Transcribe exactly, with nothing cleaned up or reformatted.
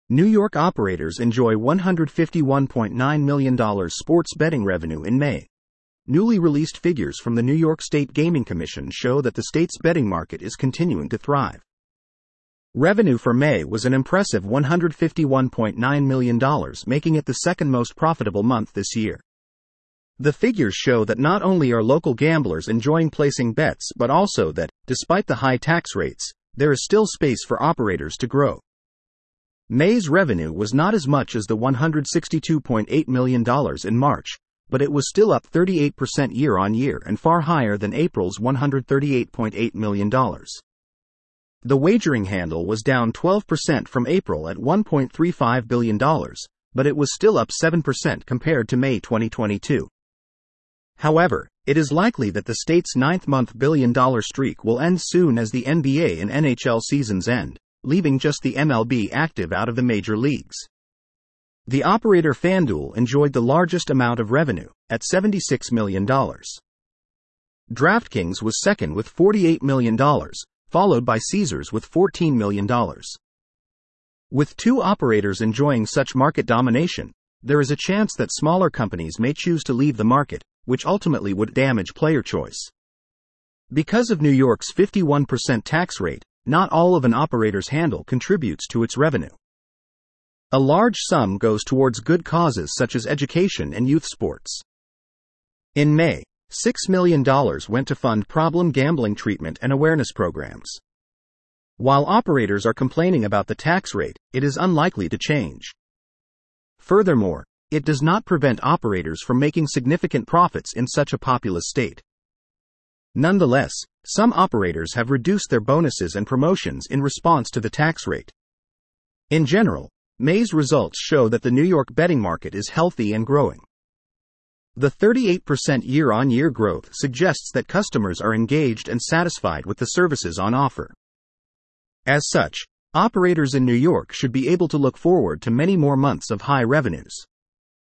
New York operators enjoy one hundred fifty-one point nine million dollars sports betting revenue in May. Newly released figures from the New York State Gaming Commission show that the state's betting market is continuing to thrive. Revenue for May was an impressive one hundred fifty-one point nine million dollars, making it the second most profitable month this year. The figures show that not only are local gamblers enjoying placing bets, but also that, despite the high tax rates, there is still space for operators to grow. May's revenue was not as much as the one hundred sixty-two point eight million dollars in March, but it was still up thirty-eight percent year-on-year and far higher than April's one hundred thirty-eight point eight million dollars. The wagering handle was down twelve percent from April at one point three five billion dollars, but it was still up seven percent compared to May twenty twenty-two. However, it is likely that the state's ninth-month billion-dollar streak will end soon as the N B A and N H L seasons end, leaving just the M L B active out of the major leagues. The operator FanDuel enjoyed the largest amount of revenue, at seventy-six million dollars. DraftKings was second with forty-eight million dollars, followed by Caesars with fourteen million dollars. With two operators enjoying such market domination, there is a chance that smaller companies may choose to leave the market, which ultimately would damage player choice. Because of New York's fifty-one percent tax rate, not all of an operator's handle contributes to its revenue. A large sum goes towards good causes such as education and youth sports. In May, six million dollars went to fund problem gambling treatment and awareness programs. While operators are complaining about the tax rate, it is unlikely to change. Furthermore, it does not prevent operators from making significant profits in such a populous state. Nonetheless, some operators have reduced their bonuses and promotions in response to the tax rate. In general, May's results show that the New York betting market is healthy and growing. The thirty-eight percent year-on-year growth suggests that customers are engaged and satisfied with the services on offer. As such, operators in New York should be able to look forward to many more months of high revenues.